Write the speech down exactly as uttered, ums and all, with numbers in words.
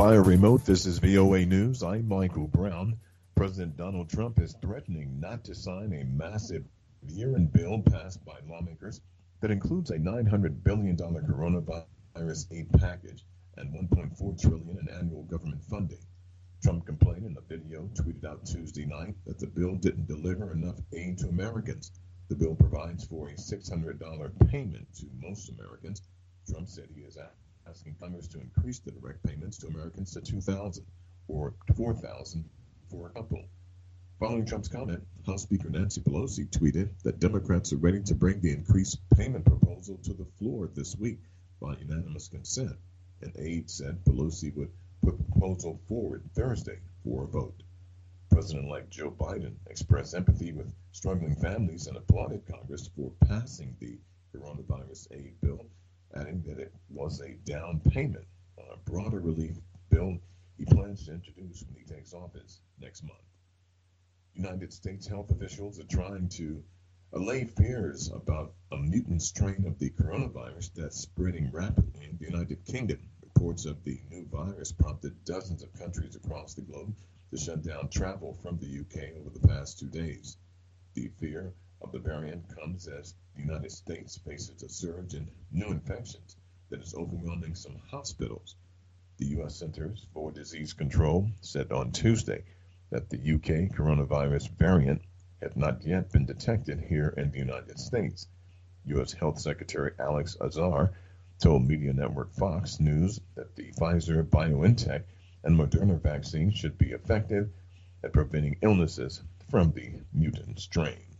Via remote, this is V O A News. I'm Michael Brown. President Donald Trump is threatening not to sign a massive year-end bill passed by lawmakers that includes a nine hundred billion dollars coronavirus aid package and one point four trillion dollars in annual government funding. Trump complained in a video tweeted out Tuesday night that the bill didn't deliver enough aid to Americans. The bill provides for a six hundred dollars payment to most Americans. Trump said he is asking Congress to increase the direct payments to Americans to two thousand dollars or four thousand dollars for a couple. Following Trump's comment, House Speaker Nancy Pelosi tweeted that Democrats are ready to bring the increased payment proposal to the floor this week by unanimous consent. An aide said Pelosi would put the proposal forward Thursday for a vote. President-elect Joe Biden expressed empathy with struggling families and applauded Congress for passing the coronavirus aid bill, adding that it was a down payment on a broader relief bill he plans to introduce when he takes office next month. United States health officials are trying to allay fears about a mutant strain of the coronavirus that's spreading rapidly in the United Kingdom. Reports of the new virus prompted dozens of countries across the globe to shut down travel from the U K over the past two days. The fear of the variant comes as the United States faces a surge in new infections that is overwhelming some hospitals. The U S Centers for Disease Control said on Tuesday that the U K coronavirus variant had not yet been detected here in the United States. U S Health Secretary Alex Azar told media network Fox News that the Pfizer, BioNTech, and Moderna vaccines should be effective at preventing illnesses from the mutant strain.